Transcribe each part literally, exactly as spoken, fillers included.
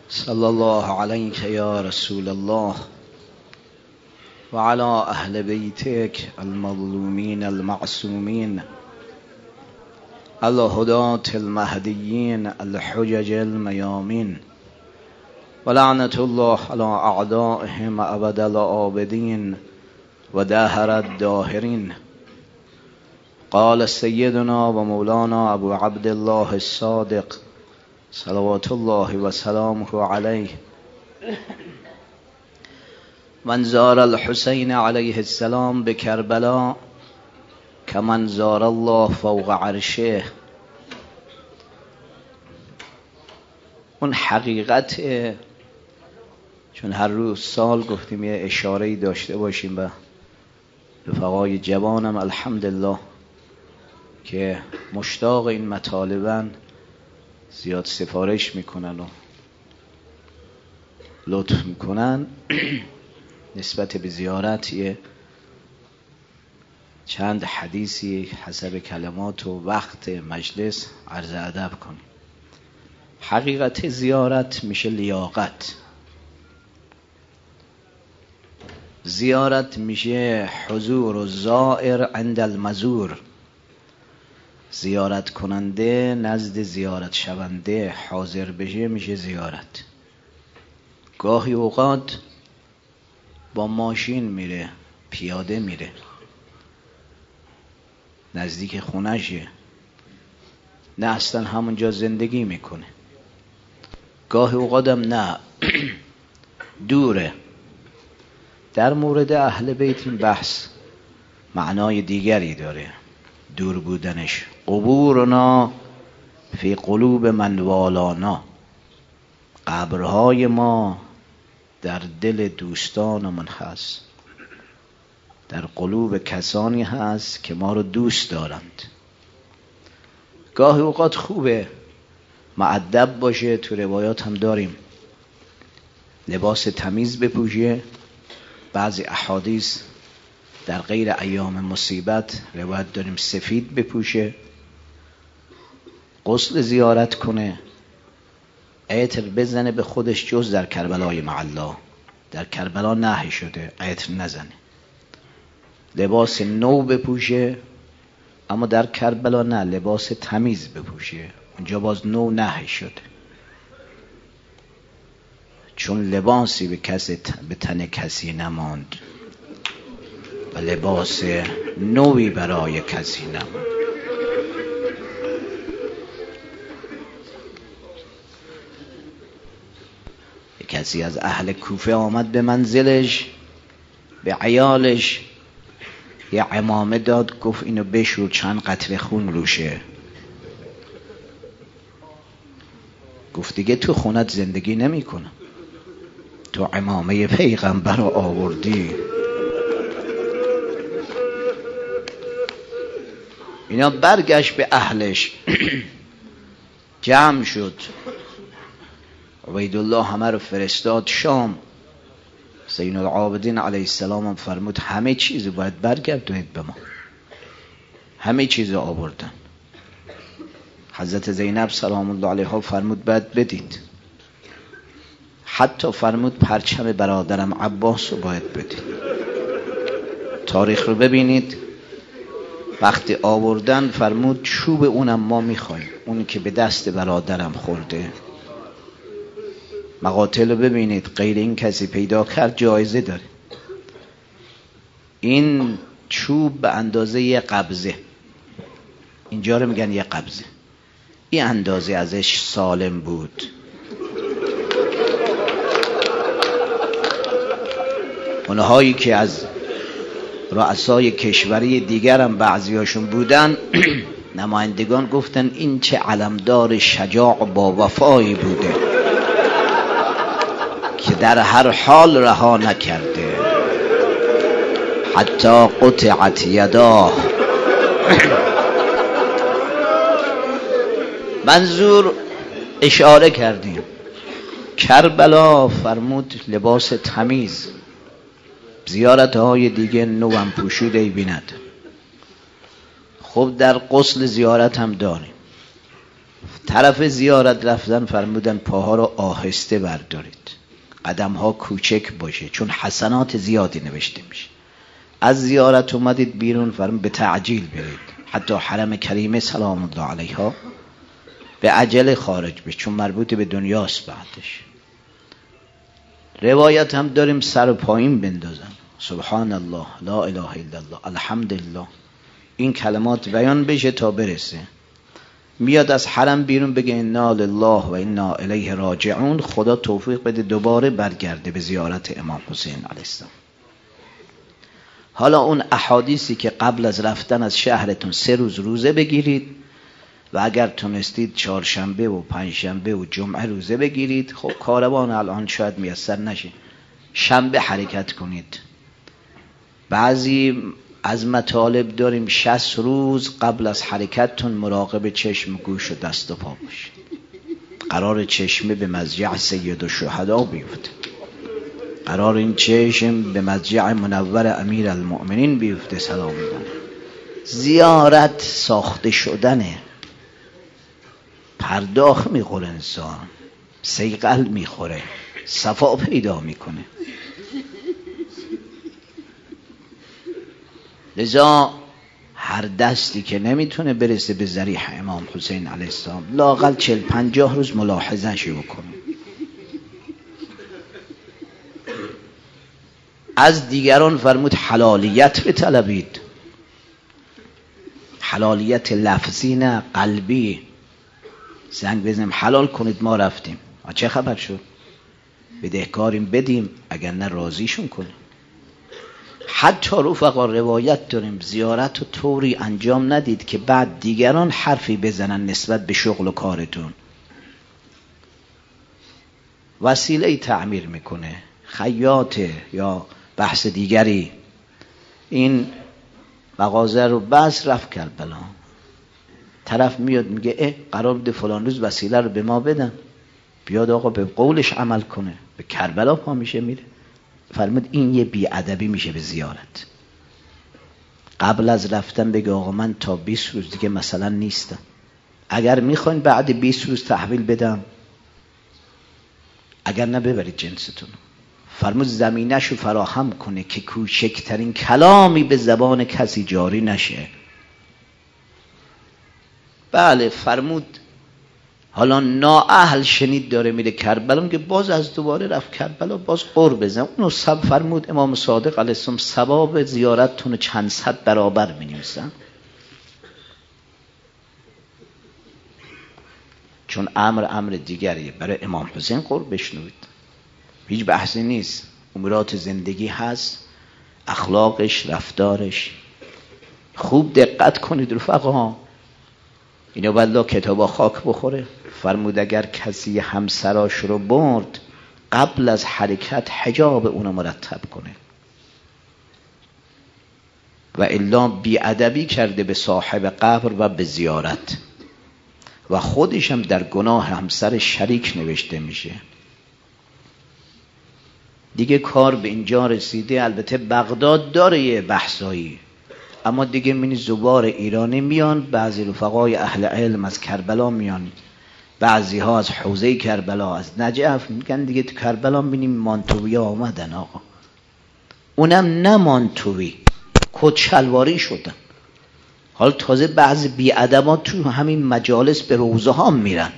صلی الله علیک یا رسول الله و علی اهل بیتک المظلومین المعصومین الهداة المهدیین الحجج المیامین و لعنت الله علی اعدائهم ابد الآبدین و دهر الداهرین. قال سیدنا و مولانا ابو عبدالله الصادق صلوات الله و سلامه علیه: من زار الحسین علیه السلام به کربلا کمن زار الله فوق عرشه. اون حقیقت، چون هر روز سال گفتیم یه اشاره‌ای داشته باشیم به رفقای جوانم الحمدلله که مشتاق این مطالبن، زیاد سفارش میکنن و لطف میکنن نسبت به زیارت یه چند حدیثی حسب کلمات و وقت مجلس عرض ادب کنیم. حقیقت زیارت میشه لیاقت، زیارت میشه حضور و زائر عند المزور، زیارت کننده نزد زیارت شونده حاضر بشه میشه زیارت. گاهی اوقات با ماشین میره، پیاده میره، نزدیک خونشه، نه اصلا همونجا زندگی میکنه. گاهی اوقاتم نه دوره. در مورد اهل بیت این بحث معنای دیگری داره، دور بودنش. قبورنا فی قلوب من والانا، قبرهای ما در دل دوستانمون هست، در قلوب کسانی هست که ما رو دوست دارند. گاهی اوقات خوبه مؤدب باشه، تو روایات هم داریم لباس تمیز بپوشه. بعضی احادیث در غیر ایام مصیبت روایت داریم سفید بپوشه، غسل زیارت کنه، عطر بزنه به خودش، جز در کربلای معلا. در کربلا نهی شده عطر نزنه. لباس نو بپوشه، اما در کربلا نه، لباس تمیز بپوشه، اونجا باز نو نهی شده، چون لباسی به کسی به تن کسی نماند و لباس نوی برای کسی نماند. کسی از اهل کوفه آمد به منزلش، به عیالش یه عمامه داد، گفت اینو بشور چند قطره خون روشه. گفت دیگه تو خونت زندگی نمی کنم، تو عمامه پیغمبر رو آوردی. اینا برگشت به اهلش جمع شد. عبیدالله همه رو فرستاد شام. زین العابدین علیه السلام هم فرمود همه چیز باید برگردونید به ما. همه چیز آوردن. حضرت زینب سلام الله علیها فرمود باید بدید. حتی فرمود پرچم برادرم عباس رو باید بدید. تاریخ رو ببینید. وقتی آوردن فرمود چوب اونم ما میخوایم، اونی که به دست برادرم خورده. مقاتل رو ببینید، غیر این کسی پیدا کرد جایزه داره. این چوب به اندازه یه قبضه، اینجا رو میگن یه قبضه، این اندازه ازش سالم بود. اونهایی که از رؤسای کشوری دیگر هم بعضیاشون بودن نمایندگان گفتن این چه علمدار شجاع با وفایی بوده که در هر حال رها نکرده، حتی قطعت یداه. منظور اشاره کردیم. کربلا فرمود لباس تمیز، زیارت های دیگه نوام پوشیده بیند. خب در غسل زیارت هم داریم. طرف زیارت رفتن فرمودن پاها رو آهسته بردارید، قدم ها کوچک باشه، چون حسنات زیادی نوشته میشه. از زیارت اومدید بیرون فرمود به تعجیل برید، حتی حرم کریمه سلام الله علیها به عجله خارج بشه، چون مربوط به دنیاست. بعدش روایت هم داریم سر و پایین بندازن، سبحان الله، لا اله الا الله، الحمدلله، این کلمات بیان بشه تا برسه. میاد از حرم بیرون بگه انا لله و انا الیه راجعون، خدا توفیق بده دوباره برگرده به زیارت امام حسین علیه السلام. حالا اون احادیثی که قبل از رفتن از شهرتون سه روز روزه بگیرید و اگر تونستید چهارشنبه و پنجشنبه و جمعه روزه بگیرید. خب کاروان الان شاید میسر نشه، شنبه حرکت کنید. بعضی از مطالب داریم شصت روز قبل از حرکتتون مراقب چشم و گوش و دست و پا باشید. قرار چشمه به مضجع سید الشهدا بیفته، قرار این چشم به مضجع منور امیر المؤمنین بیفته سلام میدن. زیارت ساخته شدنه، پرداخت میخوره، انسان سیقل میخوره، صفا پیدا میکنه. لذا هر دستی که نمیتونه برسه به ذریح امام حسین علیه السلام لااقل چل پنجاه روز ملاحظه شو کنه. از دیگران فرمود حلالیت بطلبید، حلالیت لفظی نه قلبی. زنگ بزنیم حلال کنید، ما رفتیم، چه خبر شد؟ بدهکاریم بدیم، اگر نه راضیشون کنیم. حتی رفقا روایت داریم زیارت رو طوری انجام ندید که بعد دیگران حرفی بزنن نسبت به شغل و کارتون. وسیله تعمیر میکنه، خیاطه یا بحث دیگری، این مغازه رو بس رفت کربلا، طرف میاد میگه اه قرار بوده فلان روز وسیله رو به ما بدن، بیاد آقا به قولش عمل کنه، به کربلا پا میشه میره. فرمود این یه بیادبی میشه به زیارت. قبل از رفتن بگه آقا من تا بیست روز دیگه مثلا نیستم، اگر میخواین بعد بیست روز تحویل بدم، اگر نه ببرید جنستون. فرمود زمینشو فراهم کنه که کوچکترین کلامی به زبان کسی جاری نشه. بله فرمود حالا نااهل شنید داره میره کربلا، که باز از دوباره رفت کربلا، باز قر بزن. اونو سب فرمود امام صادق علیه السلام ثواب زیارتتون چند صد برابر می‌نویسن، چون امر امر دیگریه. برای امام حسین قر بشنوید، هیچ بحثی نیست. امورات زندگی هست، اخلاقش، رفتارش. خوب دقت کنید رفقا، اینو والله کتابا خاک بخوره. فرمود اگر کسی همسراش رو برد قبل از حرکت حجاب اونو مرتب کنه، و الا بیادبی کرده به صاحب قبر و به زیارت، و خودش هم در گناه همسر شریک نوشته میشه. دیگه کار به اینجا رسیده. البته بغداد داره یه بحثایی، اما دیگه منی زوار ایرانی میان، بعضی رفقای اهل علم از کربلا میان، بعضی ها از حوزه کربلا، از نجف، میگن دیگه تو کربلا بینیم مانتوی آمدن آقا. اونم نه مانتوی، کت شلواری شدن. حالا تازه بعضی بی‌ادبا تو همین مجالس به روزه ها میرن،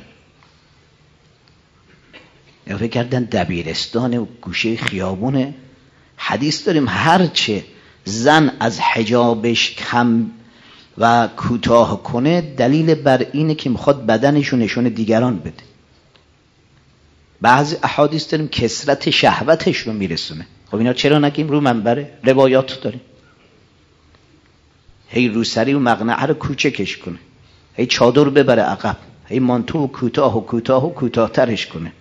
یا فکر کردن دبیرستان و گوشه خیابونه. حدیث داریم هرچه زن از حجابش کم و کوتاه کنه دلیل بر اینه که میخواد بدنشو نشون دیگران بده. بعضی احادیث داریم کثرت شهوتش رو میرسونه. خب اینا چرا نگیم؟ رو منبره روایات داریم. هی روسری و مقنعه رو کوچکش کنه، هی چادر ببره عقب، هی مانتو و کوتاه و کوتاه و کوتاه‌ترش کنه.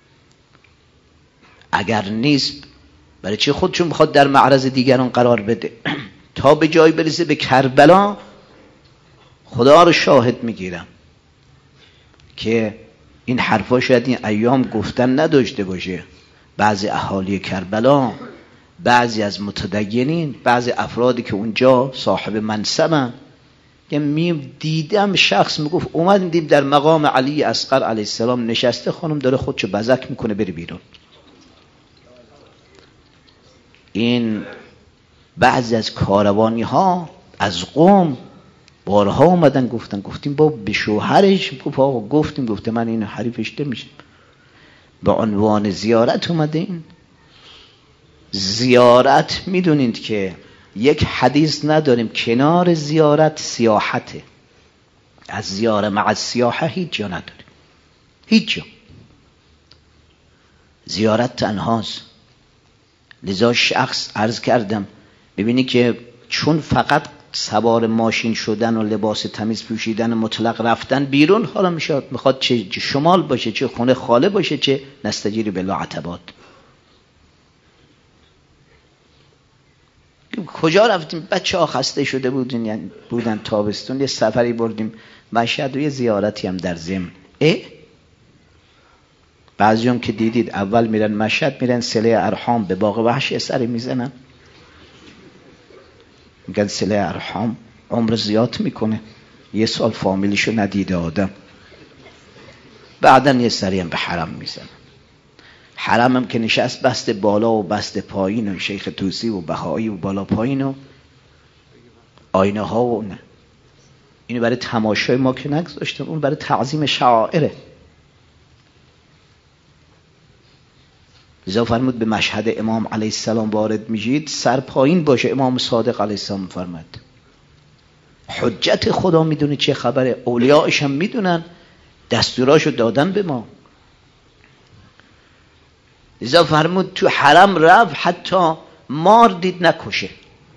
اگر نیست برای چی خودشون بخواد در معرض دیگران قرار بده؟ تا به جای برسه به کربلا خدا رو شاهد میگیرم که این حرفا شاید این ایام گفتن نداشته باشه. بعضی اهالی کربلا، بعضی از متدینین، بعضی افرادی که اونجا صاحب منصبن، که می دیدم شخص میگفت اومد دیم در مقام علی اصغر علیه السلام نشسته، خانم داره خودشو بزک میکنه بری بیرون. این بعضی از کاروانی ها از قوم بارها اومدن گفتن، گفتیم با به شوهرش گفت آقا گفتیم، گفته من این حریفش نمیشم. به عنوان زیارت اومده. این زیارت میدونید که یک حدیث نداریم کنار زیارت سیاحته. از زیاره مع سیاحه هیچ جا نداریم، هیچ جا. زیارت تنهاست. لذا شخص عرض کردم ببینی که چون فقط سوار ماشین شدن و لباس تمیز پوشیدن مطلق رفتن بیرون، حالا میشد میخواد چه شمال باشه چه خونه خاله باشه چه نستجیری بالله عتبات. کجا رفتیم؟ بچه ها خسته شده بودن، یعنی بودن تابستون، یه سفری بردیم مشهد و یه زیارتی هم در ضمن. اه بعضی هم که دیدید اول میرن مشهد، میرن صله ارحام به باغ وحش سری میزنن، میگن صله ارحام عمر زیاد میکنه، یه سال فامیلیشو ندیده آدم. بعدن یه سری هم به حرم میزنن. حرم هم که نشست بست بالا و بست پایین و شیخ توسی و بهایی و بالا پایین و آینه ها و نه. اینو برای تماشای ما که نگذاشتم، اون برای تعظیم شعائره. لذا فرمود به مشهد امام علیه السلام وارد میشید سر پایین باشه. امام صادق علیه السلام فرمود حجت خدا میدونه چه خبره، اولیاءش هم میدونن، دستوراشو دادن به ما. لذا فرمود تو حرم رفت حتی مار دید نکشه.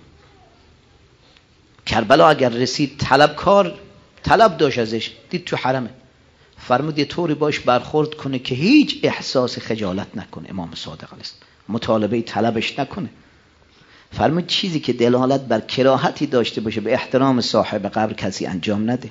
کربلا اگر رسید طلبکار طلب داشت ازش، دید تو حرمه، فرمود یه طوری باش برخورد کنه که هیچ احساس خجالت نکنه. امام صادق علیه السلام مطالبه طلبش نکنه. فرمود چیزی که دلالت بر کراهتی داشته باشه به احترام صاحب قبر کسی انجام نده.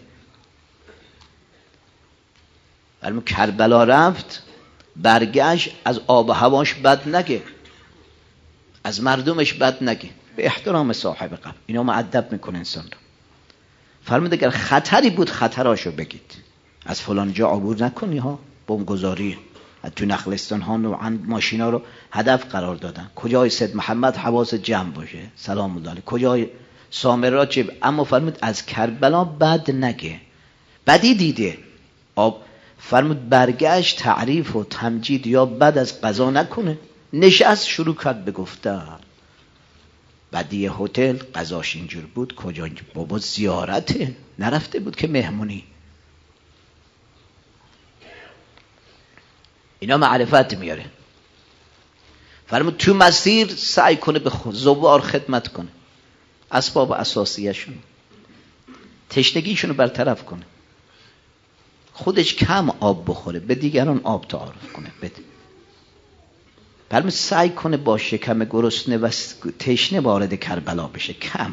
فرمود کربلا رفت برگشت، از آب و هواش بد نگه، از مردمش بد نگه، به احترام صاحب قبر. اینا مؤدب میکنه انسان رو. فرمود اگر خطری بود خطراشو بگید، از فلان جا عبور نکنی ها، بمبگذاری تو نخلستان ها نوعا ماشینا رو هدف قرار دادن. کجای سید محمد حواس جمع باشه سلام الله علیه، کجای سامرات چه. اما فرمود از کربلا بد نگه، بدی دیده آب. فرمود برگشت تعریف و تمجید یا بد از قضا نکنه، نشست شروع کرد به گفتن. بدی هتل قضاش اینجور بود، کجا بابا زیارته، نرفته بود که مهمونی. اینا معرفت میاره. فرمود تو مسیر سعی کنه به زوار خدمت کنه، اسباب اساسیه شون، تشنگیشون رو برطرف کنه، خودش کم آب بخوره، به دیگران آب تعارف کنه بده. فرمود سعی کنه با شکم گرسنه و تشنه وارد کربلا بشه کم.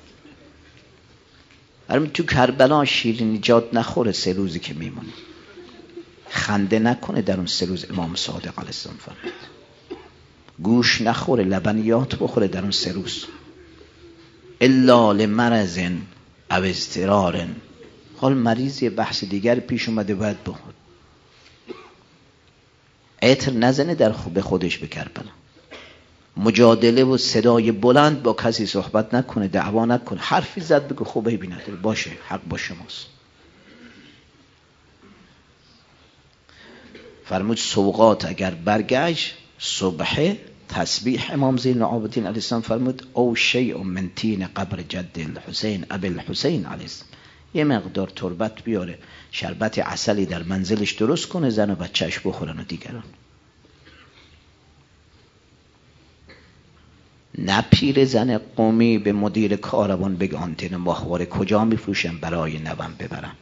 فرمود تو کربلا شیرینی جات نخوره سه روزی که میمونه، خنده نکنه در اون سه روز. امام صادق علیه السلام فرمود گوش نخوره، لبنیات بخوره در اون سه روز. الا لمرض او اضطرار، حال مریضی بحث دیگر پیش اومده باید بخور. عطر نزنه در به خودش به کربلا. مجادله و صدای بلند با کسی صحبت نکنه، دعوا نکنه، حرفی زد بگو خوبه بی نداره، باشه حق با شماست. فرمود سوقات اگر برگشت صبح تسبیح. امام زین العابدین علیه السلام فرمود او شیء من تین قبر جد الحسین ابی الحسین علیه السلام، یه مقدار تربت بیاره، شربت عسلی در منزلش درست کنه، زن و بچهش بخورن و دیگران. نه پیر زن قومی به مدیر کاروان بگه آنتن ماهواره کجا میفروشم برای نوم ببرم.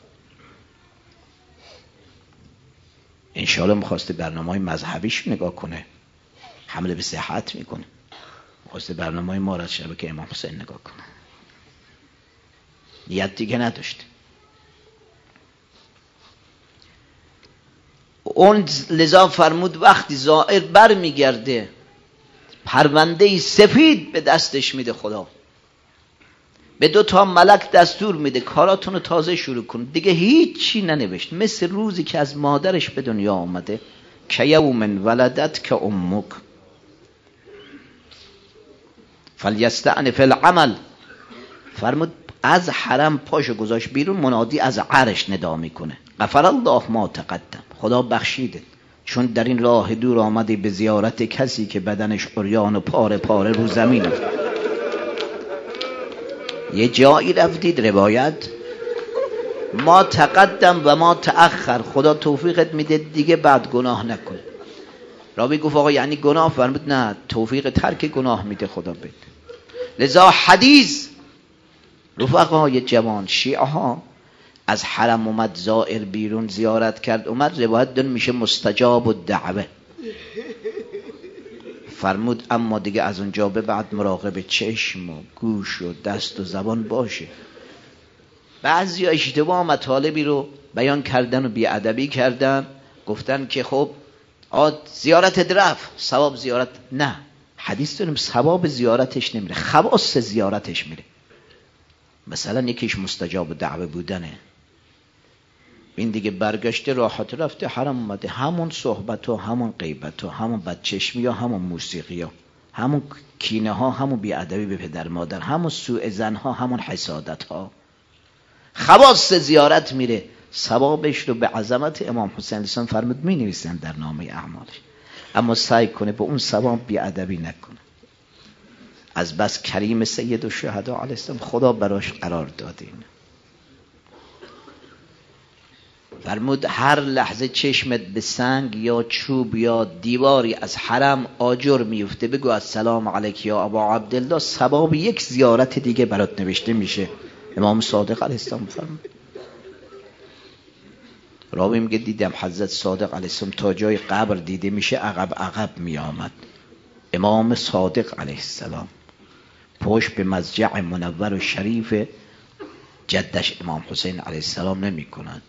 انشاءالله میخواسته برنامه های مذهبیش نگاه کنه، حمله به صحت میکنه، میخواسته برنامه های ما را شبکه امام حسین نگاه کنه، نیت دیگه نداشته. اون لذا فرمود وقتی زائر بر میگرده پرونده سفید به دستش میده خدا، به دو تا ملک دستور میده کاراتون رو تازه شروع کن. دیگه هیچی ننوشت، مثل روزی که از مادرش به دنیا آمده. که یوم ولدت که امک فلیستعنف العمل. فرمود از حرم پاشو گذاشت بیرون، منادی از عرش ندا میکنه غفر الله ما تقدم، خدا بخشیده، چون در این راه دور آمدی به زیارت کسی که بدنش عریان و پاره پاره رو زمین افتاد. یه جایی رفتید روایت ما تقدم و ما تأخر، خدا توفیقت میده دیگه بعد گناه نکن. راوی گفت آقا یعنی گناه؟ فرمود نه، توفیق ترک گناه میده خدا بده. لذا حدیث رفقای جوان شیعه ها از حرم اومد زائر بیرون زیارت کرد اومد، روایت دون میشه مستجاب الدعوه. فرمود اما دیگه از اونجا به بعد مراقب چشم و گوش و دست و زبان باشه. بعضی اشتباه مطالبی رو بیان کردن و بیادبی کردن، گفتن که خب زیارت درف ثواب زیارت، نه، حدیث داریم ثواب زیارتش نمیره، خواص زیارتش میره. مثلا یکیش مستجاب دعوه بودنه، این دیگه برگشته راحت رفته حرم اومده، همون صحبت و همون غیبت و همون بدچشمی و همون موسیقی ها، همون کینه ها، همون بیادبی به پدر مادر، همون سوء ظن ها، همون حسادت ها. خواص زیارت میره، ثوابش رو به عظمت امام حسین علیه السلام فرمود می نویسن در نامه اعمالش، اما سعی کنه به اون ثواب بیادبی نکنه. از بس کریم سید الشهدا علیه السلام خدا براش قرار دادین. فرمود هر لحظه چشمت به سنگ یا چوب یا دیواری از حرم آجر میفته، بگو السلام علیک یا ابا عبدالله، ثواب یک زیارت دیگه برات نوشته میشه. امام صادق علیه السلام فرمود. راوی میگه دیدم حضرت صادق علیه السلام تا جای قبر دیده میشه عقب عقب میآمد. امام صادق علیه السلام پشت به مضجع منور و شریف جدش امام حسین علیه السلام نمی کند.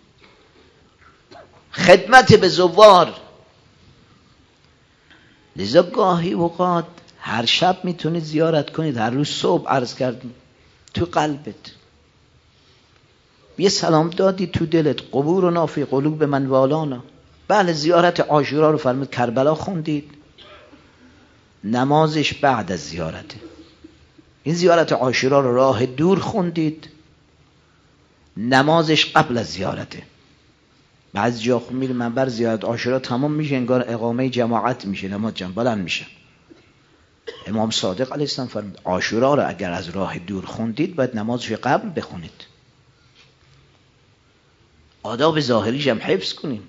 خدمت به زوار، لذا گاهی اوقات هر شب میتونید زیارت کنید، هر روز صبح عرض کردیم تو قلبت یه سلام دادی تو دلت، قبور و نافی قلوب من والانا. بله زیارت عاشورا رو فرمود کربلا خوندید، نمازش بعد از زیارته. این زیارت عاشورا رو راه دور خوندید، نمازش قبل از زیارته. بعضی جا خون میره منبر زیارت عاشورا تمام میشه انگار اقامه جماعت میشه، نماز جمع بلند میشه. امام صادق علیه السلام فرمود عاشورا رو اگر از راه دور خوندید باید نمازش قبل بخونید. آداب ظاهریش هم حفظ کنیم.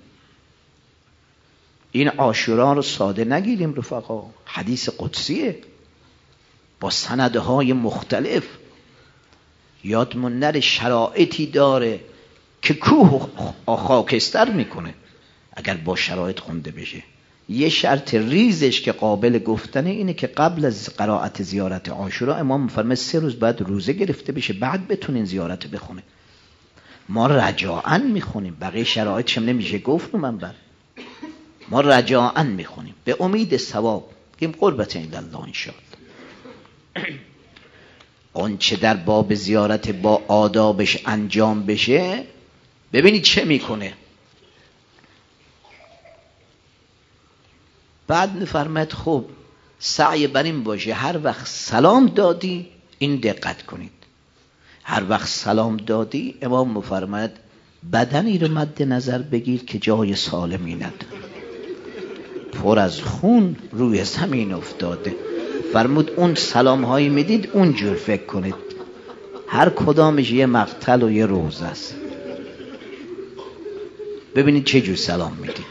این عاشورا رو ساده نگیریم رفقا، حدیث قدسیه با سندهای مختلف. یادمون نره شرایطی داره که کوه خاکستر میکنه اگر با شرایط خونده بشه. یه شرط ریزش که قابل گفتنه اینه که قبل از قرائت زیارت عاشورا امام فرمود سه روز بعد روزه گرفته بشه بعد بتونین زیارت بخونه. ما رجاعاً میخونیم، بقیه شرایطش هم نمیشه گفت منبر. ما رجاعاً میخونیم به امید ثواب، گیم قربت الا الله انشاءالله. اون چه در باب زیارت با آدابش انجام بشه ببینید چه میکنه. بعد میفرماید خب سعی بر این باشه هر وقت سلام دادی، این دقت کنید، هر وقت سلام دادی امام میفرماید بدنی رو مد نظر بگیر که جای سالمی نداره، پر از خون روی زمین افتاده. فرمود اون سلام هایی میدید اونجور فکر کنید، هر کدامش یه مقتل و یه روزه است. ببینید چه جور سلام میدید.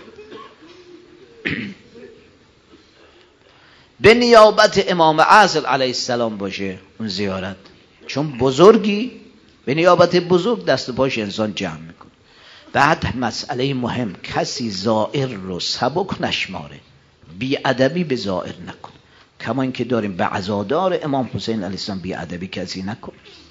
به نیابت امام عادل علیه السلام باشه اون زیارت، چون بزرگی به نیابت بزرگ دست و پاش انسان جمع میکنه. بعد مسئله مهم، کسی زائر رو سبک نشماره، بی ادبی به زائر نکن، کما اینکه داریم به عزادار امام حسین علیه السلام بی ادبی کسی نکن،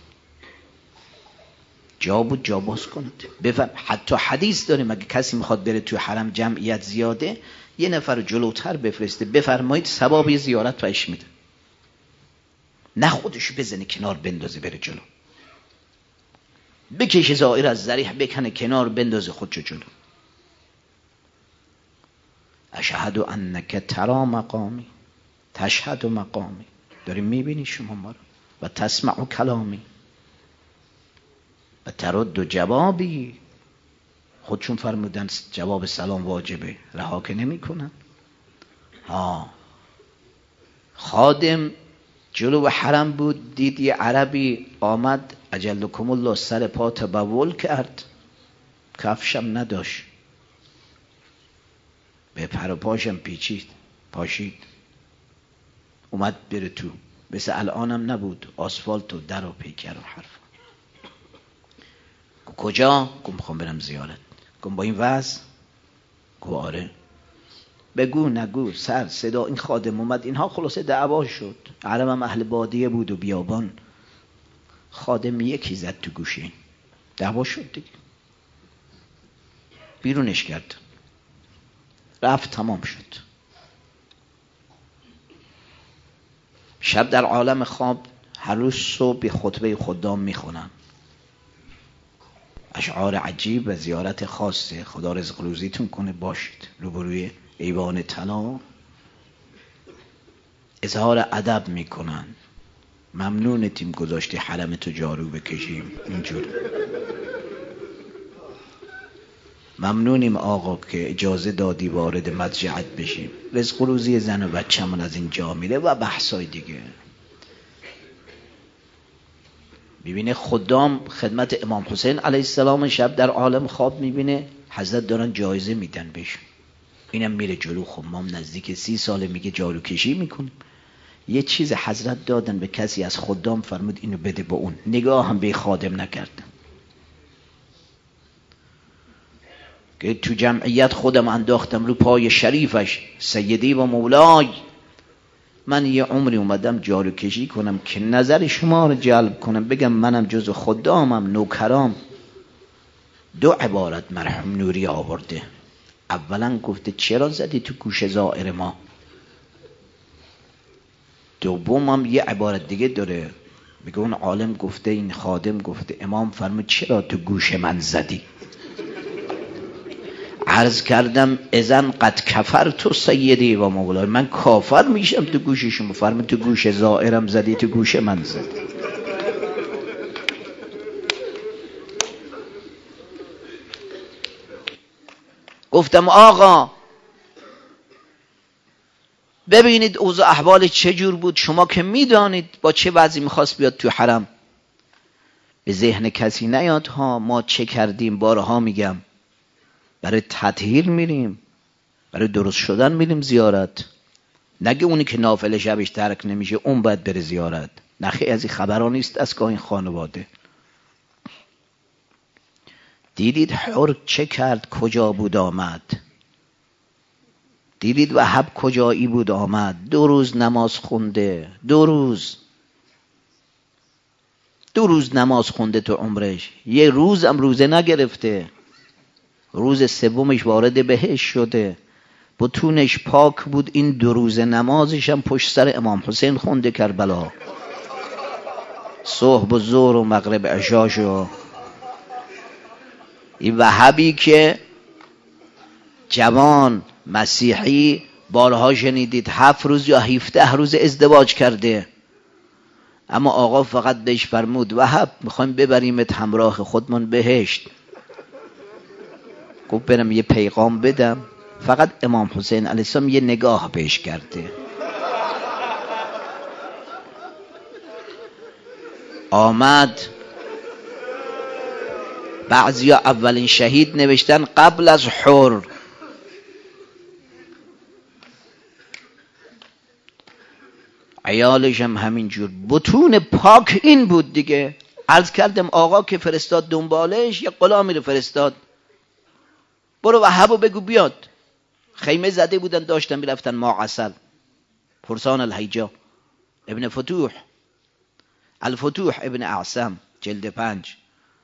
جا بود جا باز کنید. بفهم حتی حدیث داریم اگه کسی میخواد بره توی حرم جمعیت زیاده یه نفر جلوتر بفرسته، بفرمایید ثواب زیارت بهش میده. نه خودشو بزنه کنار بندازه بره جلو، بکشه زائر از ذریح بکنه کنار بندازه خودشو جلو. اشهد انک ترا مقامی، تشهد مقامی، داری میبینی شما ما رو، و تسمع کلامی و ترد جوابی. خودشون فرمودن جواب سلام واجبه، رها که نمی کنن. ها خادم جلو حرم بود، دید یه عربی آمد اجلکم الله سر پا تبول کرد، کفشم نداشت، به پر و پاشم پیچید پاشید، اومد بره تو، مثل الانم نبود آسفالت و در و پیکر و حرف. کجا؟ گم میخوام برم زیارت. گم با این وضع؟ گو آره. بگو نگو سر صدا. این خادم اومد، اینها خلاصه دعوا شد. عربم اهل بادیه بود و بیابان. خادم یکی زد تو گوشه، دعوا شد دیگه، بیرونش کرد، رفت، تمام شد. شب در عالم خواب هر روز صبح خطبه خدام میخونن، اشعار عجیب و زیارت خاصه. خدا رزق روزیتون کنه. باشید روبروی ایوان طلا اظهار ادب میکنن. ممنونتیم گذاشتی حرم تو جارو بکشیم اینجور. ممنونیم آقا که اجازه دادی وارد مضجعت بشیم. رزق و روزی زن و بچه‌مون از اینجا میره و بحثای دیگه. میبینه خدام خدمت امام حسین علیه السلام شب در عالم خواب میبینه حضرت دارن جایزه میدن بهش. اینم میره جلو. خب ما نزدیک سی ساله میگه جارو کشی میکنیم. یه چیز حضرت دادن به کسی از خدام، فرمود اینو بده به اون. نگاه هم به خادم نکردن که تو جمعیت خودم انداختم رو پای شریفش، سیدی و مولای، من یه عمری اومدم جارو کشی کنم که نظر شما رو جلب کنم، بگم منم جز خدامم، نوکرام. دو عبارت مرحوم نوری آورده. اولا گفته چرا زدی تو گوش زائر ما. دومم یه عبارت دیگه داره، میگه اون عالم گفته، این خادم گفته، امام فرمود چرا تو گوش من زدی. عرض کردم اذن قد کفر تو سیدی و مولای، من کافر میشم تو گوش شما. فرمود تو گوش زائرم زدی، تو گوش من زدی. گفتم آقا ببینید اوضاع احوال چه جور بود، شما که میدانید با چه وضعی میخواست بیاد تو حرم. به ذهن کسی نیاد ها ما چه کردیم. بارها میگم برای تطهیر میریم، برای درست شدن میریم زیارت. نگه اونی که نافل شبش ترک نمیشه اون باید بره زیارت. نخی از این خبرها نیست از که این خانواده. دیدید حر چه کرد، کجا بود آمد. دیدید وهب کجایی بود آمد. دو روز نماز خونده، دو روز دو روز نماز خونده تو عمرش، یه روز هم روزه نگرفته. روز سومش وارد بهشت شده، بطونش پاک بود. این دو روز نمازش هم پشت سر امام حسین خونده کربلا، صبح و ظهر و مغرب عشاشو. این وهبی که جوان مسیحی بارها شنیدید هفت روز یا هفده روز ازدواج کرده، اما آقا فقط بهش فرمود وهب میخوایم ببریمت همراه خودمون بهشت. گفت برم یه پیغام بدم. فقط امام حسین علیه السلام یه نگاه بهش کرده. آمد. بعضیا اولین شهید نوشتن قبل از حر. عیالش هم همینجور، بطون پاک این بود دیگه. عرض کردم آقا که فرستاد دنبالش، یه غلامی رو فرستاد برو وهبو بگو بیاد. خیمه زده بودن داشتن میرفتن ماعسل. فرسان الهیجا ابن فتوح، الفتوح ابن اعصم، جلد پنج.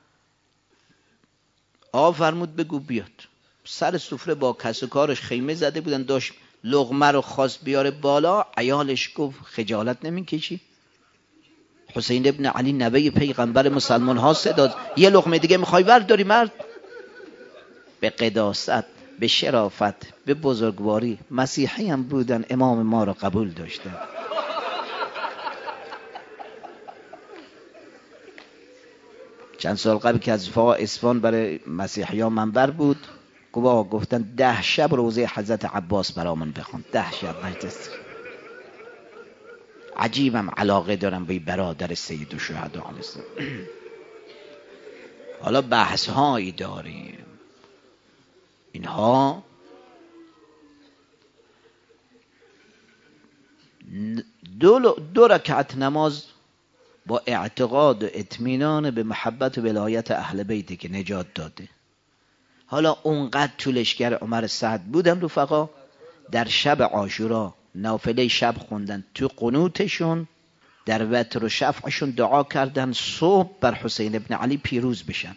آقا فرمود بگو بیاد. سر سفره با کس و کارش خیمه زده بودن، داشت لقمه رو خواست بیاره بالا. عیالش گفت خجالت نمیکشی؟ حسین ابن علی نوه پیغمبر مسلمان ها صدا، یه لقمه دیگه میخوای برداری مرد؟ به قداست، به شرافت، به بزرگواری، مسیحی هم بودن، امام ما را قبول داشتن. چند سال قبل که از فا اصفهان برای مسیحی ها منبر بود، گفتن ده شب روزه حضرت عباس برامون بخون، ده شب مجلس. عجیبم علاقه دارم به برادر سید الشهدا علیه السلام. حالا بحث هایی داریم، اینها دو, دو رکعت نماز با اعتقاد و اطمینان به محبت و ولایت اهل بیتی که نجات داده. حالا اونقدر طولشگر عمر سعد بودن رفقا، در شب عاشورا نافله شب خوندن، تو قنوتشون در وتر و شفعشون دعا کردن صبح بر حسین ابن علی پیروز بشن.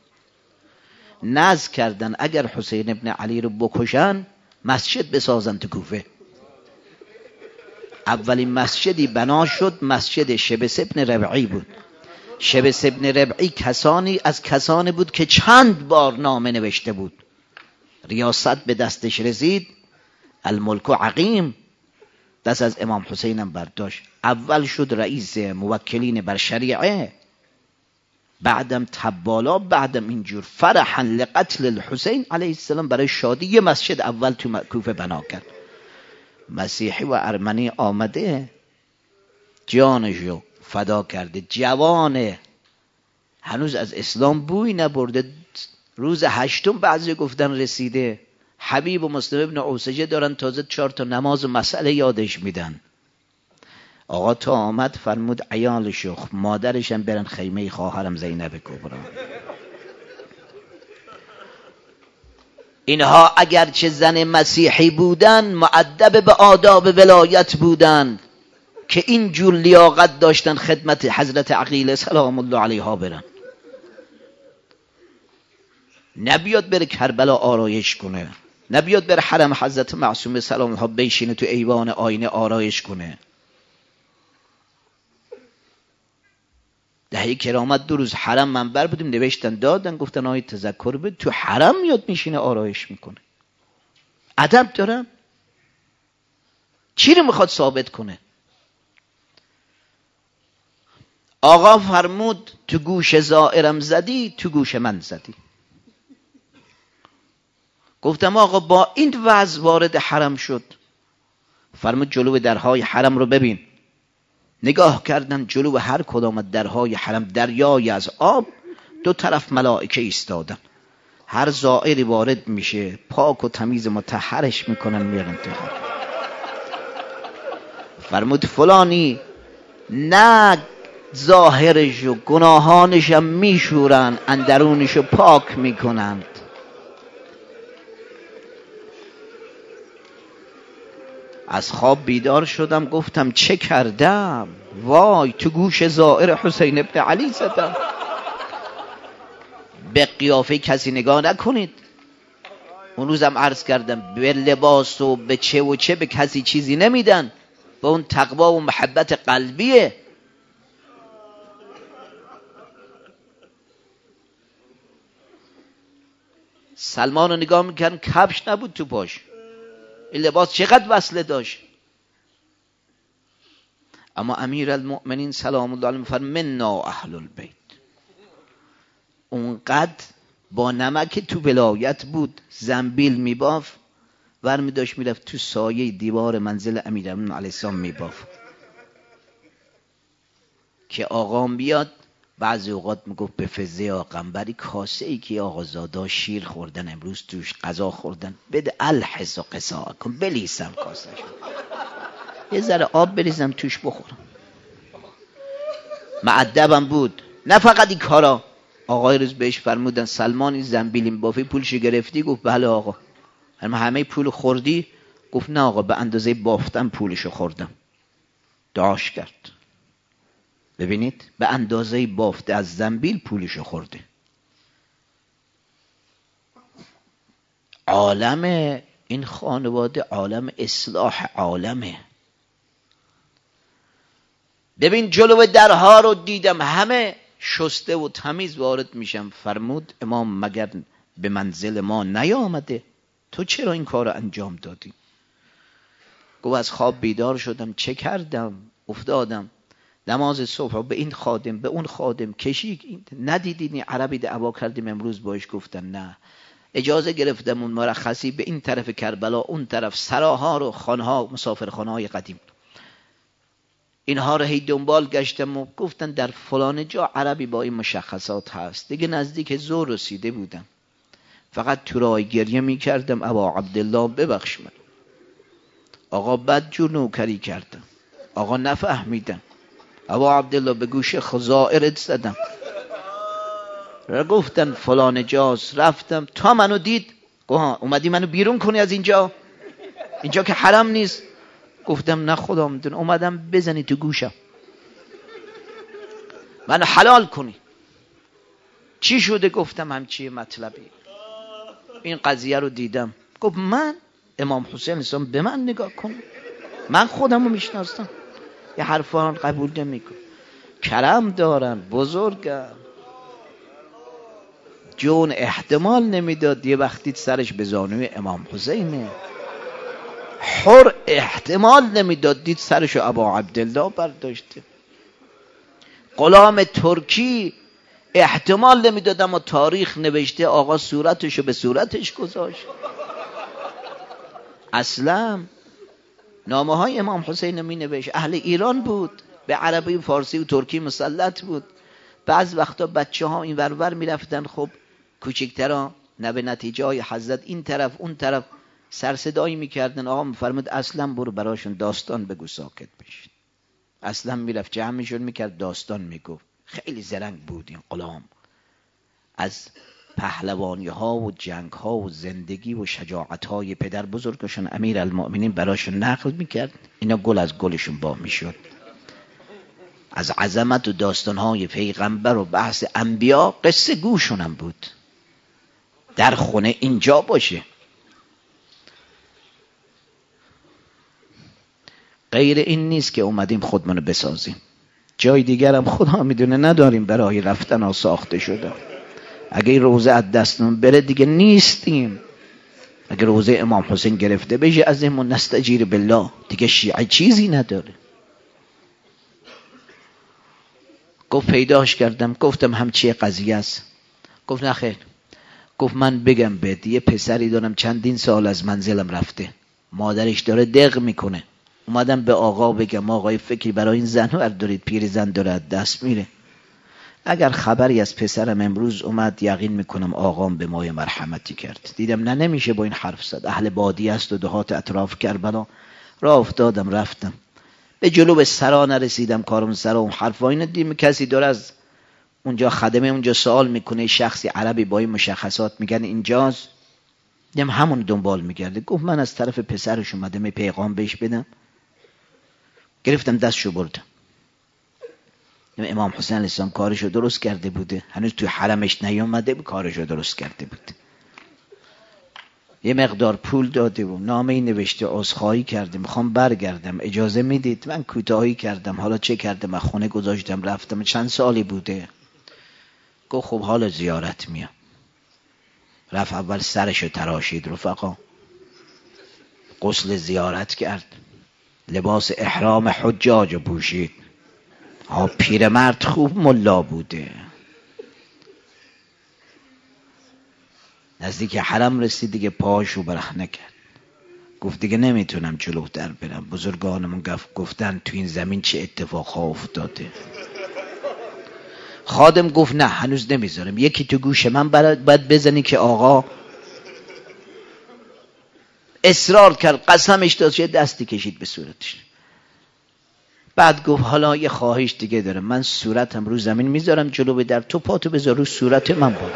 نذر کردن اگر حسین ابن علی رو بکشن مسجد بسازن تو کوفه. اولین مسجدی بنا شد مسجد شبس ابن ربعی بود. شبس ابن ربعی کسانی از کسانی بود که چند بار نامه نوشته بود، ریاست به دستش رسید، الملک و عقیم، دست از امام حسین هم برداشت. اول شد رئیس موکلین بر شریعه، بعدم تبالا، بعدم اینجور فرحا لقتل الحسین علیه السلام، برای شادی یه مسجد اول تو کوفه بنا کرد. مسیحی و ارمنی آمده جانشو فدا کرده، جوانه، هنوز از اسلام بوی نبرده. روز هشتم بعضی گفتن رسیده، حبیب و مسلم ابن اوسجه دارن تازه چهار تا نماز و مسئله یادش میدن. آقا تا آمد فرمود عیالشو مادرشم برن خیمه خواهرم زینب کبرا. اینها اگرچه زن مسیحی بودن مؤدب به آداب ولایت بودن که این جور لیاقت داشتن خدمت حضرت عقیله سلام الله علیها برن. نبیاد بره کربلا آرایش کنه، نبیاد بره حرم حضرت معصومه سلام الله بشینه تو ایوان آینه آرایش کنه. دهه کرامت دو روز حرم منبر بودیم، نوشتن دادن، گفتن آیه تذکر بود، تو حرم میاد میشینه آرایش میکنه. ادب دارم؟ چی رو میخواد ثابت کنه؟ آقا فرمود تو گوش زائرم زدی، تو گوش من زدی. گفتم آقا با این وضع وارد حرم شد. فرمود جلو درهای حرم رو ببین. نگاه کردن جلو هر کدام درهای حرم دریای از آب، دو طرف ملائکه ایستادن. هر زائری وارد میشه پاک و تمیز مطهرش میکنن میارن تو حرم. فرمود فلانی نه ظاهرشو گناهانشم میشورن، اندرونشو پاک میکنند. از خواب بیدار شدم، گفتم چه کردم؟ وای تو گوش زائر حسین ابن علی زدم. به قیافه کسی نگاه نکنید. اون روزم عرض کردم به لباس و به چه و چه به کسی چیزی نمیدن، به اون تقوا و محبت قلبیه. سلمان رو نگاه میکردن کفش نبود تو پاش، این لباس چقدر وصله داشت. اما امیر المؤمنین سلام الله علیه فرمود منا اهل البیت. اونقدر با نمک تو ولایت بود، زنبیل میباف، ورمی داشت میرفت تو سایه دیوار منزل امیر المؤمنین علیه السلام میباف که آقام بیاد. بعضی اوقات میگفت به فزه آقنبری کاسه ای که آقا زادا شیر خوردن امروز توش غذا خوردن، بده الحس و قصا کن بلیسم کاسه شد، یه ذره آب بریزم توش بخورم. مؤدبم بود. نه فقط این کارا. آقای روز بهش فرمودن سلمان این زنبیلیم بافی پولش گرفتی؟ گفت بله آقا. اما همه پول خوردی؟ گفت نه آقا به اندازه بافتم پولشو خوردم. دعاش کرد. ببینید به اندازه بافته از زنبیل پولشو خورده. عالم این خانواده عالم اصلاح عالمه. ببین جلو درها رو دیدم همه شسته و تمیز وارد میشم. فرمود امام مگر به منزل ما نیامده؟ تو چرا این کار رو انجام دادی؟ گفت از خواب بیدار شدم، چه کردم؟ افتادم نماز صبح به این خادم به اون خادم کشی ندیدین این عربی دعوا کردیم امروز باش، گفتن نه. اجازه گرفتم اون مرخصی به این طرف کربلا اون طرف سراها رو خانها مسافرخانه‌های قدیم اینها رو هی دنبال گشتم و گفتن در فلان جا عربی با این مشخصات هست. دیگه نزدیک ظهر رسیده بودم، فقط تو راه گریه می کردم ابا عبدالله ببخش من، آقا بدجور نوکری کردم، آقا نفهمیدم، ابا عبدالله به گوش خزائرت زدم. را گفتن فلان جاست، رفتم تا منو دید گوه اومدی منو بیرون کنی از اینجا، اینجا که حرم نیست. گفتم نه خدا میدونه، اومدم بزنی تو گوشم منو حلال کنی. چی شده؟ گفتم همچی مطلبی، این قضیه رو دیدم. گفت من امام حسین اسلام به من نگاه کن، من خودم رو میشناسم، یه حرفان قبول نمیکنم. کرم دارن، بزرگم، جون احتمال نمیداد یه وقتی سرش به زانوی امام حسینه، حر احتمال نمیداد دید سرشو ابا عبدالله برداشته، غلام ترکی احتمال نمیداد اما تاریخ نوشته آقا صورتشو به صورتش گذاشت. اصلا نامه های امام حسین می نوشت، اهل ایران بود، به عربی فارسی و ترکی مسلط بود. بعض وقتا بچه ها این ورور می رفتن، خب کوچکترا نه به نتیجه های حضرت این طرف اون طرف سرصدایی میکردن. آقا میفرمود اصلا برو براشون داستان بگو ساکت بشین. اصلا میرفت جمعشون میکرد داستان میگفت. خیلی زرنگ بود این غلام، از پهلوانی ها و جنگ ها و زندگی و شجاعت های پدر بزرگشون امیر المؤمنین براشون نقل میکرد. اینا گل از گلشون با میشد. از عظمت و داستان های پیغمبر و بحث انبیا قصه گوشونم بود. در خونه اینجا باشه، غیر این نیست که اومدیم خودمونو بسازیم. جای دیگرم خدا میدونه نداریم برای رفتن ها ساخته شده. اگه این روزه از دستمون بره دیگه نیستیم. اگه روزه امام حسین گرفته بشه از این نستجیر بالله دیگه شیعه چیزی نداره. گفت پیداش کردم، گفتم همچی قضیه است. گفت نه خیر. گفت من بگم بهت یه پسری دارم چندین سال از منزلم رفته، مادرش داره دق میکنه، اومدم به آقا بگم آقای فکری برای این زن ور دارید، پیر زن داره از دست میره. اگر خبری از پسرم امروز اومد یقین میکنم آقام به ما مرحمتی کرد. دیدم نه نمیشه با این حرف زد، اهل بادی است و دهات اطراف کربلا. راه افتادم رفتم به جلو، به سرا نرسیدم، کارم سرا اون حرفا اینو دیم کسی داره از اونجا خدمه اونجا سوال میکنه، شخصی عربی با این مشخصات میگن اینجاست، دیم همون دنبال میگرده. گفت من از طرف پسرش اومدم پیغام بهش بدم. گرفتم دستشو بردم. امام حسین علیه السلام کارشو درست کرده بوده، هنوز توی حرمش نیومده بود، کارشو درست کرده بود. یه مقدار پول داده و نامه‌ای نوشته عذرخواهی کرده، میخوام برگردم اجازه میدید؟ من کوتاهی کردم، حالا چه کردم؟ خونه گذاشتم رفتم. چند سالی بوده؟ گفت خب حالا زیارت میام. رفت اول سرشو تراشید رفقا، غسل زیارت کرد، لباس احرام حجاج پوشید. ها پیرمرد خوب ملا بوده. نزدیک حرم رسید دیگه پاشو برهنه کرد. گفت دیگه نمیتونم جلوتر برم، بزرگانمون گفتن تو این زمین چه اتفاقها افتاده. خادم گفت نه هنوز نمیذارم، یکی تو گوش من باید بزنی که آقا اصرار کرد، قسمش داد، یه دستی کشید به صورتش. بعد گفت حالا یه خواهش دیگه دارم، من صورتم رو زمین میذارم جلو به در، تو پاتو بذار رو صورت من بالا.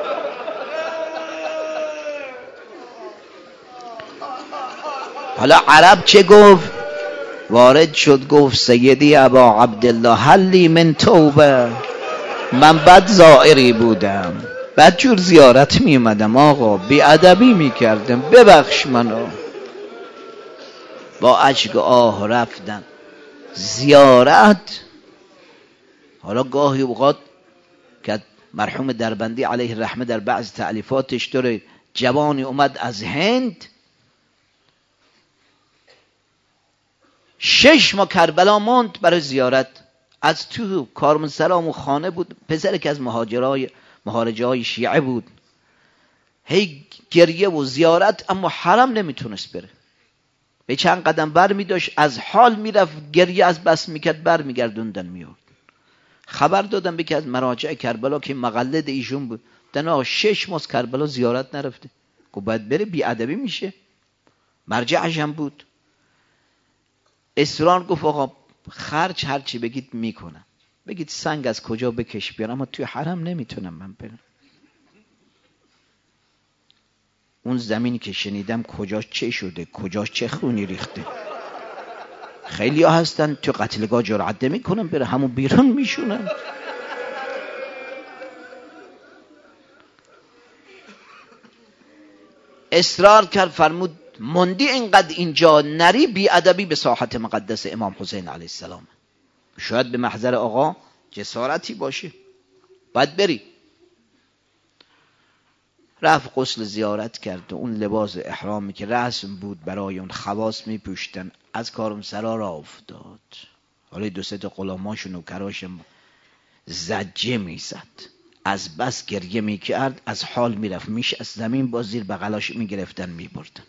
حالا عرب چه گفت؟ وارد شد گفت سیدی ابا عبدالله حلی من توبه، من بد زائری بودم، بد جور زیارت می اومدم آقا، بی ادبی می کردم، ببخش منو. با اشک آه رفتن زیارت. حالا گاهی اوقات که مرحوم دربندی علیه الرحمه در بعض تألیفاتش داره، جوانی اومد از هند، شش ماه کربلا ماند برای زیارت. از تو کارمنسرا و خانه بود، پسر که از مهاجرای مهارجه های شیعه بود، هی گریه و زیارت، اما حرم نمیتونست بره. به چند قدم بر می داشت، از حال میرفت، گریه از بس میکرد، بر میگردوندن میاد. خبر دادم به که از مراجع کربلا که مقلد ایشون بود، دنا شش ماه کربلا زیارت نرفته، گفت باید بره، بی ادبی میشه. مرجعش هم بود. اصرار گفت آقا خرج هرچی بگید میکنم، بگید سنگ از کجا بکش بیارم، اما توی حرم نمیتونم من برم. اون زمینی که شنیدم کجاش چه شده، کجاش چه خونی ریخته. خیلی ها هستن تو قتلگاه جرأت نمیکنن بره، همون بیرون میشونن. اصرار کرد، فرمود مندی اینقدر اینجا نری، بی ادبی به ساحت مقدس امام حسین علیه السلام. شاید به محضر آقا جسارتی باشه، باید بری. رفت غسل زیارت کرد و اون لباس احرامی که رسم بود برای اون خواص میپوشتن از کارمسرا را افتاد. حالا دو سه تا غلاماش و نوکراش زجه میزد، از بس گریه میکرد، از حال میرفت، میش از زمین با زیر بغلاش میگرفتن میبردن.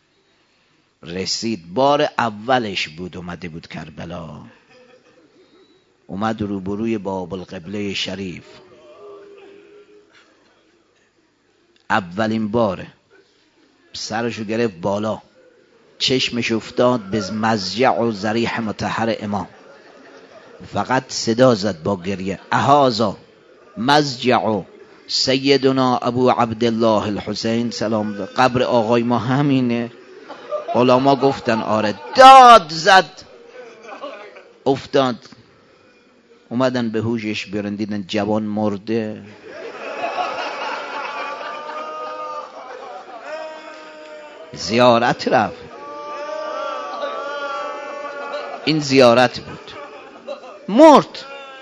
رسید بار اولش بود اومده بود کربلا، اومد روبروی باب القبله شریف، اولین باره سرشو گرفت بالا، چشمش افتاد به مضجع و ضریح مطهر امام، فقط صدا زد با گریه اهازا مضجع سیدنا ابو عبدالله الحسین سلام، قبر آقای ما همینه. علما گفتن آره، داد زد افتاد. اومدن به هوشش بیارن، دیدن جوان مرده. زیارت رفت، این زیارت بود، مرد.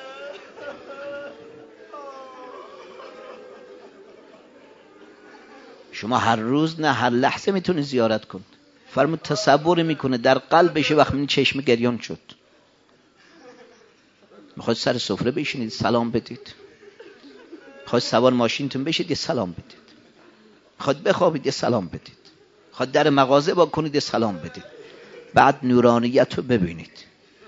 شما هر روز نه هر لحظه میتونی زیارت کن. فرمود تصور میکنه در قلبش وقت می چشم گریان شد، میخواد سر سفره بشینید سلام بدید، میخواد سوار ماشینتون بشید یه سلام بدید، میخواد بخوابید یه سلام بدید، میخواد در مغازه با کنید یه سلام بدید. بعد نورانیت رو ببینید،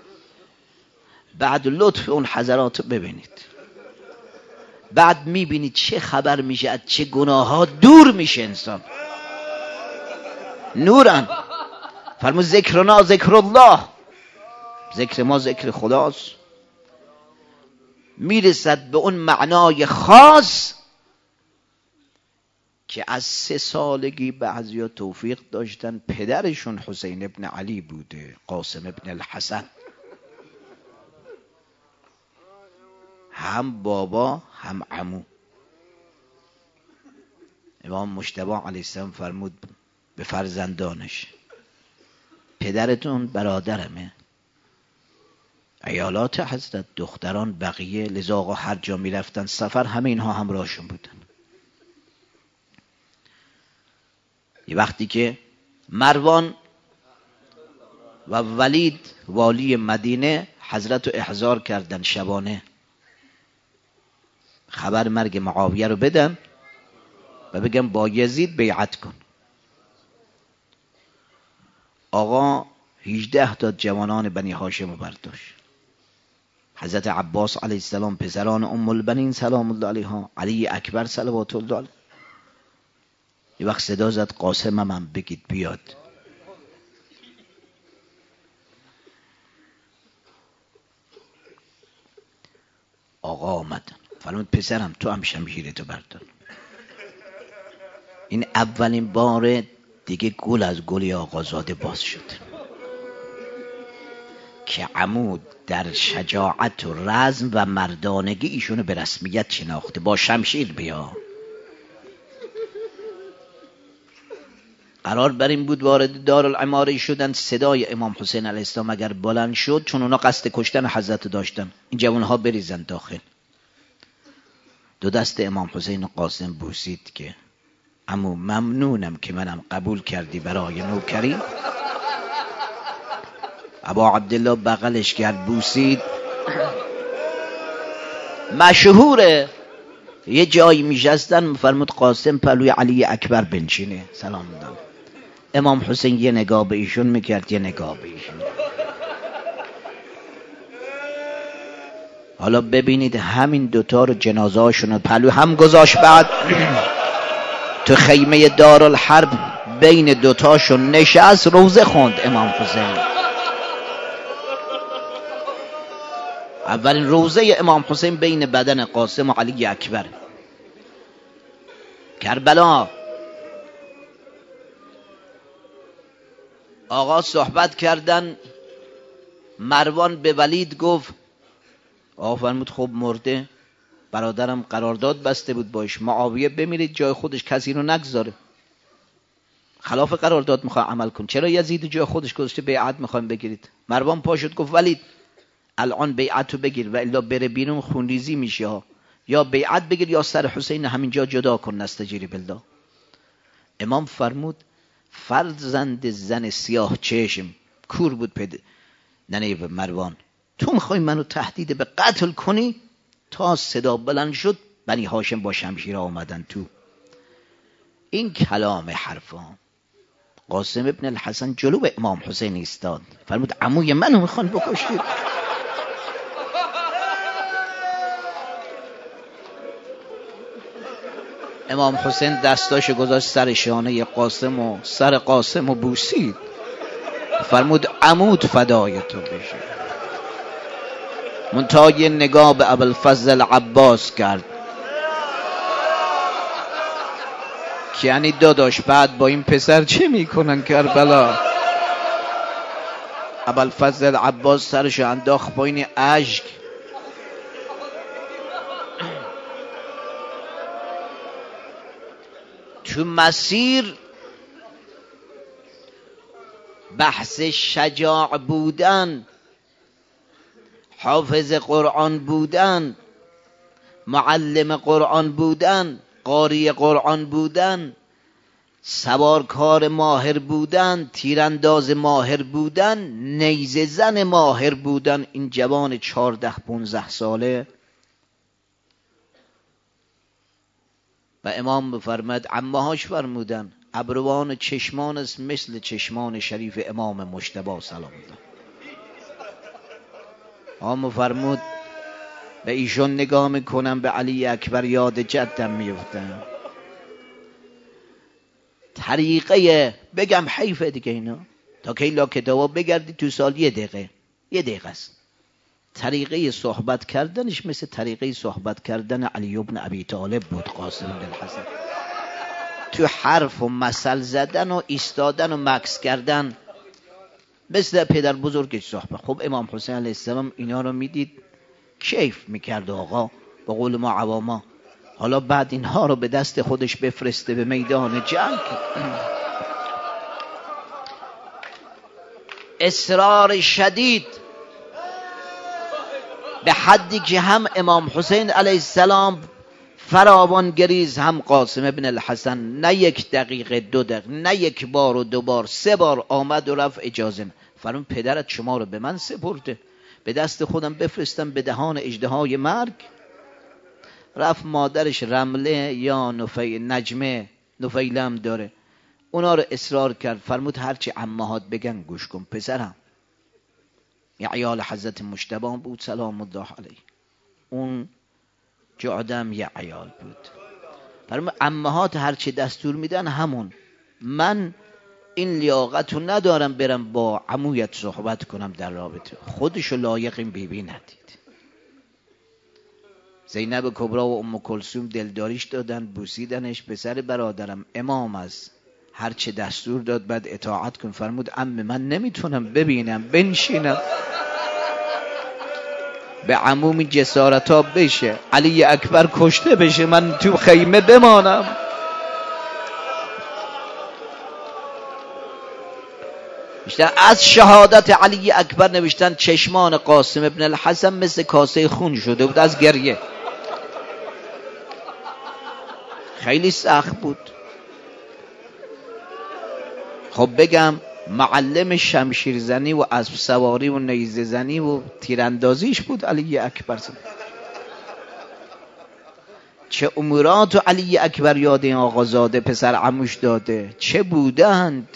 بعد لطف اون حضرات رو ببینید، بعد میبینید چه خبر میشه، از چه گناه ها دور میشه انسان. نورن. فرمود ذکرنا ذکر الله، ذکر ما ذکر خداست. میرسد به اون معنای خاص که از سه سالگی بعضیا توفیق داشتن پدرشون حسین ابن علی بوده، قاسم ابن الحسن، هم بابا هم عمو. امام مجتبی علیه السلام فرمود به فرزندانش پدرتون برادرمه، عیالات حضرت دختران بقیه، لذا آقا هر جا می رفتن سفر همه اینها همراهشون بودن. یه وقتی که مروان و ولید والی مدینه حضرت رو احضار کردن شبانه، خبر مرگ معاویه رو بدن و بگم با یزید بیعت کن. آقا هجده تا جوانان بنی هاشم رو برداشت. حضرت عباس علیه السلام، پسران ام البنین سلام الله علیها، علی اکبر صلوات الله علیه. یه وقت صدا زد قاسم هم بگید بیاد. آقا آمدن، فرمود پسرم تو هم شمشیرتو بردار. این اولین بار دیگه گل از گلی آقازاده باز شد که عمود در شجاعت و رزم و مردانگی ایشونو به رسمیت شناخته، با شمشیر بیا. قرار بر این بود وارد دارالعماره شدن. صدای امام حسین علیه السلام اگر بلند شد، چون اونا قصد کشتن حضرت داشتن، این جوانها بریزن داخل. دو دست امام حسین قاسم بوسید که عمو ممنونم که منم قبول کردی برای نوکری. ابا عبدالله بغلش کرد بوسید. مشهوره یه جایی میشستن، میفرمود قاسم پلوی علی اکبر بنشینه سلام دادم. امام حسین یه نگاه به ایشون میکرد، یه نگاه به ایشون. حالا ببینید همین دوتا رو جنازه هاشون پلو هم گذاشت. بعد تو خیمه دارالحرب بین دوتاشون نشست، روزه خوند امام حسین. اولین روزه امام حسین بین بدن قاسم و علی اکبر. کربلا آقا صحبت کردن. مروان به ولید گفت، آقا فرمود خب مرده، برادرم قرارداد بسته بود باش، معاویه بمیرید جای خودش کسی رو نگذاره، خلاف قرارداد میخواه عمل کن، چرا یزید جای خودش گذاشته بیعت میخوایم بگیرید؟ مروان پاشد گفت ولید الان بیعت رو بگیر و الا بره بیرون خونریزی میشه ها، یا بیعت بگیر یا سر حسین همینجا جدا کن نستجیری بالله. امام فرمود فرزند زن سیاه چشم کور بود پد ننه مروان، تو میخوای منو تهدید به قتل کنی؟ تا صدا بلند شد بنی هاشم با شمشیر آمدن تو. این کلام حرفان قاسم ابن الحسن جلو به امام حسین ایستاد، فرمود عموی منو میخوان بکشید. امام حسین دستاشو گذاشت سر شانه قاسم و سر قاسم و بوسید، فرمود عمود فدای تو بشه. منتها یه نگاه به ابوالفضل عباس کرد که یعنی داداش بعد با این پسر چه میکنن کربلا؟ ابوالفضل عباس سرشو انداخت پایین اشک. تو مسیر بحث شجاع بودن، حافظ قرآن بودن، معلم قرآن بودن، قاری قرآن بودن، سوارکار ماهر بودن، تیرانداز ماهر بودن، نیزه زن ماهر بودن. این جوان چهارده پونزده ساله و امام بفرمد عمهاش فرمودن ابروان چشمان است مثل چشمان شریف امام مجتبی سلام الله. امام فرمود به ایشون نگاه میکنم به علی اکبر یاد جدم میفتم. طریقه بگم حیفه دیگه اینا تا که ایلا کتابا بگردی تو سال یه دقیقه یه دقیقه است. طریقه صحبت کردنش مثل طریقه صحبت کردن علی ابن ابی طالب بود قاسم بن الحسن. تو حرف و مثل زدن و ایستادن و مکس کردن مثل پدر بزرگش صحبت. خب امام حسین علیه السلام اینا رو میدید کیف میکرد آقا، به قول ما عواما. حالا بعد اینها رو به دست خودش بفرسته به میدان جنگ. اصرار شدید به حدی که هم امام حسین علیه السلام فراوان گریز، هم قاسم ابن الحسن نه یک دقیقه دو دقیقه نه یک بار و دو بار سه بار آمد و رفت اجازه. فرمود پدرت شما رو به من سپرده، به دست خودم بفرستم به دهان اژدهای مرگ. رفت مادرش رمله یا نفیل نجمه نفیله هم داره، اونا رو اصرار کرد. فرمود هرچی عمهات بگن گوش کن پسرم. یه عیال حضرت مجتبی بود سلام الله علیه، اون جعدم یه عیال بود. فرمود عمهات هرچی دستور میدن همون، من این لیاقت رو ندارم برم با عمویت صحبت کنم در رابطه. خودشو لایق این بیبی ندید. زینب کبرا و ام کلثوم دلداریش دادن، بوسیدنش. پسر برادرم امام از هر چه دستور داد بعد اطاعت کن. فرمود عمه من نمیتونم ببینم بنشینم، به عمومی جسارتا بشه، علی اکبر کشته بشه، من تو خیمه بمانم. نوشتن از شهادت علی اکبر، نوشتن چشمان قاسم ابن الحسن مثل کاسه خون شده بود از گریه. خیلی سخت بود. خب بگم معلم شمشیر زنی و اسب سواری و نیزه زنی و تیراندازیش بود علی اکبر. چه امورات علی اکبر یاد این آقازاده پسر عموش داده، چه بودند.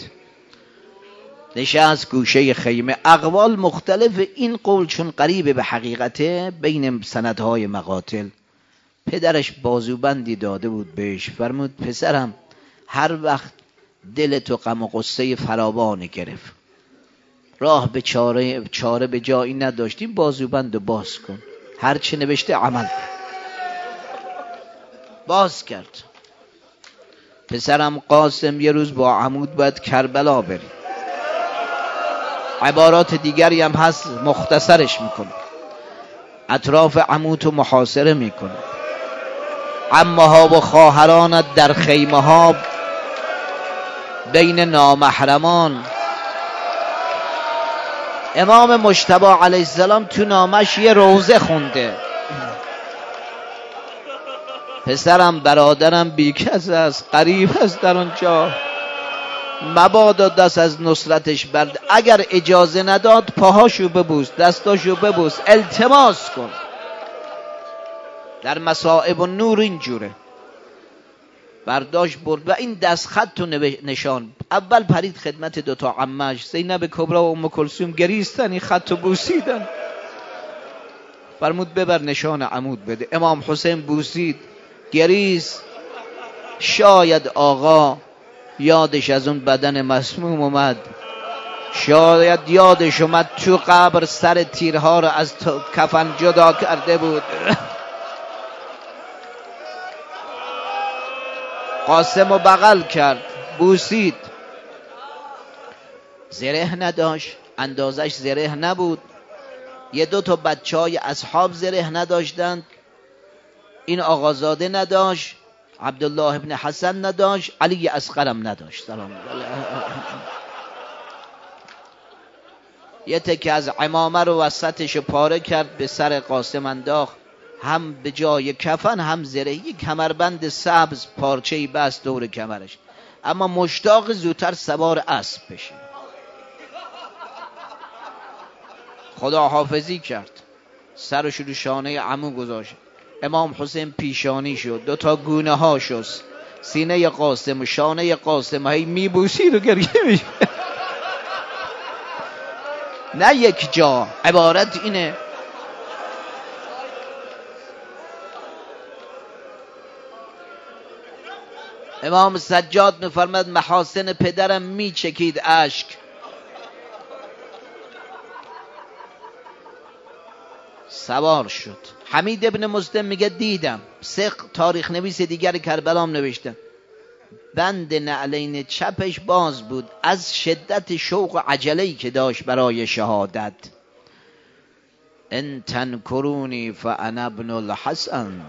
نشست گوشه خیمه. اقوال مختلف. این قول چون قریب به حقیقته بین سندهای مقاتل، پدرش بازوبندی داده بود بهش، فرمود پسرم هر وقت دل تو غم و غصه فراوان گرفت، راه به چاره چاره به جایی نداشتی، بازوبند باز کن، هر چه نوشته عمل کن. باز کرد. پسرم قاسم یه روز با عمود باید کربلا بری. عبارات دیگری هم هست مختصرش میکنه. اطراف عمودو محاصره میکنه. عمها و خواهرانت در خیمه ها بین نامحرمان. امام مجتبی علیه السلام تو نامش یه روزه خونده. پسرم برادرم بیکس است، غریب است در اونجا، مبادا دست از نصرتش برد. اگر اجازه نداد پاهاشو ببوس، دستاشو ببوس، التماس کن. در مصائب و نور اینجوره. برداشت برد و این دست خط و نشان. اول پرید خدمت دوتا عمش زینب کبری و ام کلثوم، گریستن، این خط و بوسیدن. فرمود ببر نشان عمود بده. امام حسین بوسید، گریست. شاید آقا یادش از اون بدن مسموم اومد، شاید یادش اومد تو قبر سر تیرها رو از کفن جدا کرده بود. قاسم رو بغل کرد، بوسید. زره نداشت، اندازش زره نبود. یه دو تا بچه های اصحاب زره نداشتند. این آقازاده نداشت، عبدالله ابن حسن نداشت، علی اصغرم نداشت. سلام. یه تکه از عمامه رو وسطش پاره کرد، به سر قاسم انداخت. هم به جای کفن هم زره. یک کمربند سبز پارچه‌ای بست دور کمرش، اما مشتاق زودتر سوار اسب بشه. خدا حافظی کرد. سرش رو شانه عمو گذاشت. امام حسین پیشانی شد، دو تا گونه ها شد، سینه قاسم و شانه قاسم هی میبوسید و گریه میشه. نه یک جا. عبارت اینه. امام سجاد میفرماد محاسن پدرم میچکید اشک. سوار شد. حمید ابن مسلم میگه دیدم. سه تاریخ نویس دیگر کربلام نوشتن بند نعلین چپش باز بود از شدت شوق و عجله‌ای که داشت برای شهادت. ان تنکرونی فانا ابن الحسن.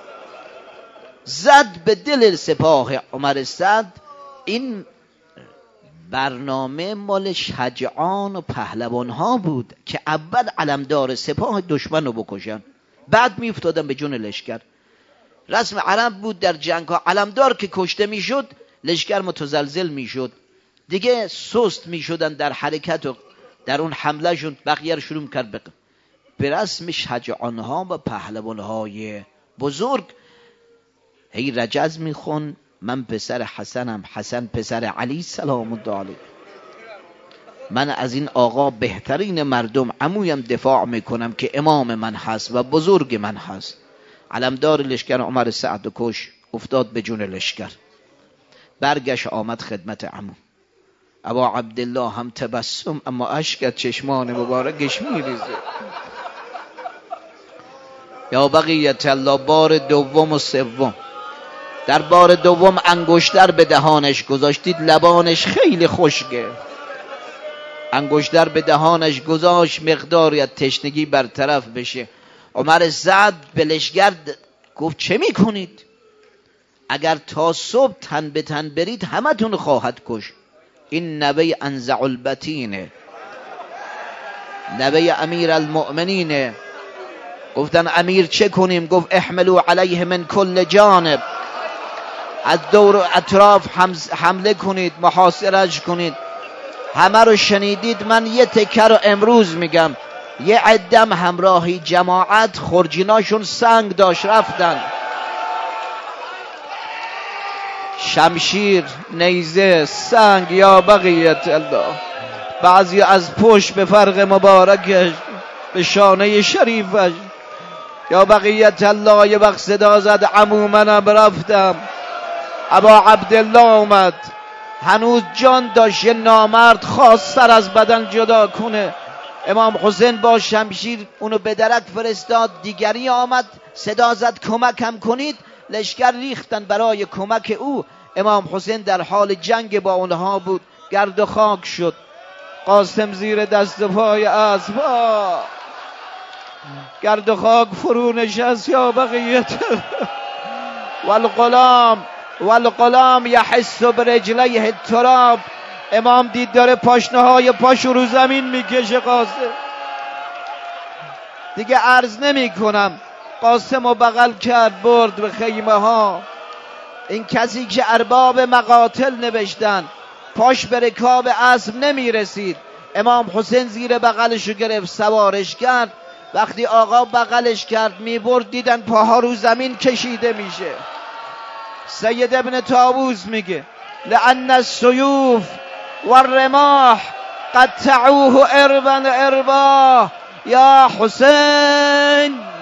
زد به دل سپاه عمر سعد. این برنامه مال شجعان و پهلوان ها بود که اول علمدار سپاه دشمن رو بکشن، بعد میافتادن به جون لشکر. رسم عرب بود در جنگ ها علمدار که کشته میشد لشکر متزلزل میشد، دیگه سست میشدن در حرکت و در اون حمله شون. بقیه رو شروع کرد بقى. به رسم شجعان ها و پهلوان های بزرگ هی رجز میخون من پسر حسنم، حسن پسر علی سلام الله علیه، من از این آقا بهترین مردم عمویم دفاع میکنم که امام من هست و بزرگ من هست. علمدار لشکر عمر سعد کش، افتاد به جون لشکر. برگشت آمد خدمت عمو. ابا عبدالله هم تبسم اما اشک از چشمان مبارکش میریزه. یا بقیت الله. بار دوم و سوم. در بار دوم انگشتر به دهانش گذاشتید، لبانش خیلی خشکه. انگشتر به دهانش گذاشت مقداری از تشنگی برطرف بشه. عمر سعد به لشکر گفت چه میکنید؟ اگر تا صبح تن به تن برید همتون خواهد کش. این نبی انزع البتینه، نبی امیر المؤمنینه. گفتن امیر چه کنیم؟ گفت احملوا علیه من کل جانب، از دور و اطراف حمله کنید، محاصرش کنید. همه رو شنیدید. من یه تکه رو امروز میگم. یه عدم همراهی جماعت خرجیناشون سنگ داشت رفتن، شمشیر، نیزه، سنگ، یا بقیت الله. بعضی از پشت به فرق مبارکش، به شانه شریفش، یا بقیت الله. یه وقت صدا زد عمو منم رفتم. ابا عبدالله اومد، هنوز جان داشت. یه نامرد خواست سر از بدن جدا کنه. امام حسین با شمشیر اونو به درک فرستاد. دیگری آمد صدا زد کمکم کنید. لشکر ریختن برای کمک او. امام حسین در حال جنگ با اونها بود. گرد و خاک شد. قاسم زیر دست و پای اسب گرد و خاک فرو نشست. یا بقیت والغلام والغلام یحس برجلیه التراب. امام دید داره پاشنه های پاشو رو زمین میکشه. قاسم دیگه عرض نمی کنم. قاسم رو بغل کرد برد به خیمه ها. این کسی که ارباب مقاتل نوشتن پاش به رکاب اسب نمی رسید. امام حسین زیر بغلش رو گرفت سوارش کرد. وقتی آقا بغلش کرد می برد دیدن پاها رو زمین کشیده میشه. سید ابن طاووس میگه لأن السیوف والرماح قد تعوه اربا اربا. یا حسین